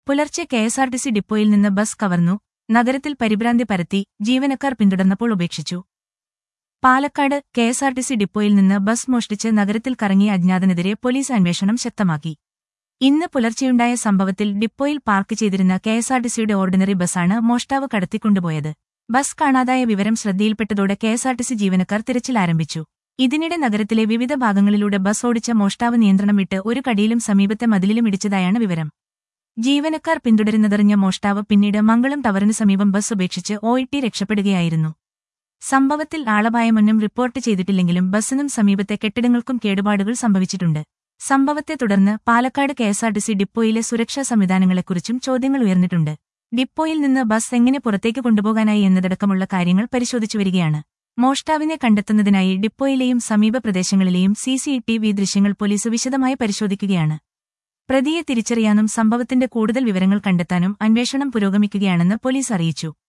പുലർച്ചെ കെഎസ്ആർടിസി ഡിപ്പോയിൽ നിന്ന് ബസ് കവർന്നു, നഗരത്തിൽ പരിഭ്രാന്തി പരത്തി, ജീവനക്കാർ പിന്തുടർന്നപ്പോൾ ഉപേക്ഷിച്ചു. പാലക്കാട് കെഎസ്ആർടിസി ഡിപ്പോയിൽ നിന്ന് ബസ് മോഷ്ടിച്ച് നഗരത്തിൽ കറങ്ങിയ അജ്ഞാതനെതിരെ പോലീസ് അന്വേഷണം ശക്തമാക്കി. ഇന്ന് പുലർച്ചെയുണ്ടായ സംഭവത്തിൽ ഡിപ്പോയിൽ പാർക്ക് ചെയ്തിരുന്ന കെഎസ്ആർടിസിയുടെ ഓർഡിനറി ബസ്സാണ് മോഷ്ടാവ് കടത്തിക്കൊണ്ടുപോയത്. ബസ് കാണാതായ വിവരം ശ്രദ്ധയിൽപ്പെട്ടതോടെ കെഎസ്ആർടിസി ജീവനക്കാർ തിരച്ചിൽ ആരംഭിച്ചു. ഇതിനിടെ നഗരത്തിലെ വിവിധ ഭാഗങ്ങളിലൂടെ ബസ് ഓടിച്ച മോഷ്ടാവ് നിയന്ത്രണം വിട്ട് ഒരു കടിയിലും സമീപത്തെ മതിലിലും ഇടിച്ചതായാണ് വിവരം. ജീവനക്കാർ പിന്തുടരുന്നതറിഞ്ഞ മോഷ്ടാവ് പിന്നീട് മംഗളം ടവറിനു സമീപം ബസ് ഉപേക്ഷിച്ച് ഓട്ടി രക്ഷപ്പെടുകയായിരുന്നു. സംഭവത്തിൽ ആളപായമൊന്നും റിപ്പോർട്ട് ചെയ്തിട്ടില്ലെങ്കിലും ബസ്സിനും സമീപത്തെ കെട്ടിടങ്ങൾക്കും കേടുപാടുകൾ സംഭവിച്ചിട്ടുണ്ട്. സംഭവത്തെ തുടർന്ന് പാലക്കാട് കെഎസ്ആർടിസി ഡിപ്പോയിലെ സുരക്ഷാ സംവിധാനങ്ങളെക്കുറിച്ചും ചോദ്യങ്ങൾ ഉയർന്നിട്ടുണ്ട്. ഡിപ്പോയിൽ നിന്ന് ബസ് എങ്ങനെ പുറത്തേക്ക് കൊണ്ടുപോകാനായി എന്നതടക്കമുള്ള കാര്യങ്ങൾ പരിശോധിച്ചുവരികയാണ്. മോഷ്ടാവിനെ കണ്ടെത്തുന്നതിനായി ഡിപ്പോയിലെയും സമീപ പ്രദേശങ്ങളിലെയും സിസിടിവി ദൃശ്യങ്ങൾ പോലീസ് വിശദമായി പരിശോധിക്കുകയാണ്. പ്രതിയെ തിരിച്ചറിയാനും സംഭവത്തിന്റെ കൂടുതൽ വിവരങ്ങൾ കണ്ടെത്താനും അന്വേഷണം പുരോഗമിക്കുകയാണെന്ന് പോലീസ് അറിയിച്ചു.